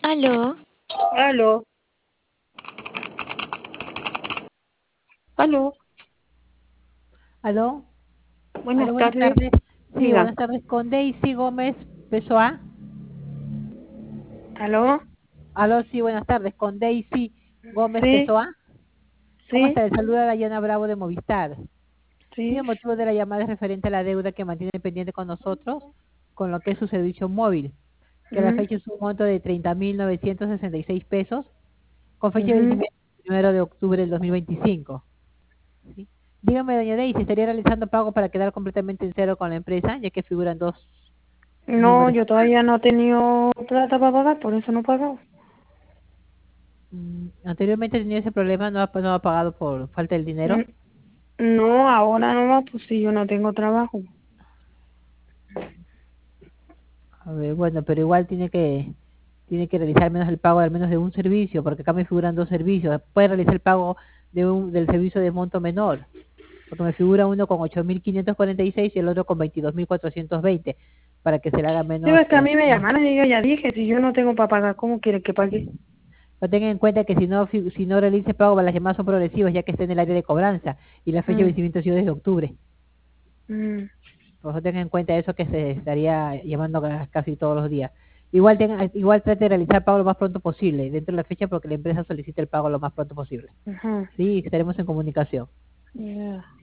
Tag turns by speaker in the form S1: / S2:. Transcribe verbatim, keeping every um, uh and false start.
S1: Aló,
S2: Aló, aló,
S3: Aló, aló,
S2: buenas
S3: buenas
S2: tardes,
S3: tardes. Sí,
S2: diga,
S3: buenas tardes. Con Daisy Gómez Pessoa.
S2: aló,
S3: Aló, sí, buenas tardes. Con Daisy Gómez
S2: sí,
S3: Pessoa. ¿Cómo
S2: sí,
S3: está? Le saluda Dayana Bravo de Movistar. Sí,
S2: sí,
S3: el motivo de la llamada es referente a la deuda que mantiene pendiente con nosotros, con lo que es su servicio móvil, que a la
S2: mhm,
S3: fecha es un monto de treinta mil novecientos sesenta y seis pesos, con fecha de
S2: mhm.
S3: vencimiento el primero de octubre del dos mil veinticinco. ¿Sí? Dígame, doña Daisy, ¿estaría realizando pago para quedar completamente en cero con la empresa, ya que figuran dos
S2: No,
S3: números?
S2: yo todavía no he tenido plata para pagar, por eso no he pagado.
S3: Mm, Anteriormente tenía ese problema, no ha, no ha pagado por falta del dinero.
S2: Mm, No, ahora no más, pues si yo no tengo trabajo.
S3: A ver, bueno, pero igual tiene que tiene que realizar al menos el pago de al menos de un servicio, porque acá me figuran dos servicios. Puede realizar el pago de un, del servicio de monto menor, porque me figura uno con ocho mil quinientos cuarenta y seis y el otro con veintidós mil cuatrocientos veinte, para que se le haga
S2: Sí,
S3: menos.
S2: es que a
S3: Eh,
S2: mí me
S3: más.
S2: llamaron y yo ya dije, si yo no tengo para pagar, ¿cómo quiere que pague?
S3: Pero tenga en cuenta que si no fi- si no realiza el pago, las llamadas son progresivas, ya que está en el área de cobranza y la fecha de
S2: Mm,
S3: vencimiento ha sido desde octubre.
S2: mm.
S3: Por eso tenga en cuenta eso, que se estaría llamando ca- casi todos los días. Igual tenga, igual trate de realizar el pago lo más pronto posible, dentro de la fecha, porque la empresa solicita el pago lo más pronto posible.
S2: Ajá,
S3: Sí, estaremos en comunicación.
S2: ya.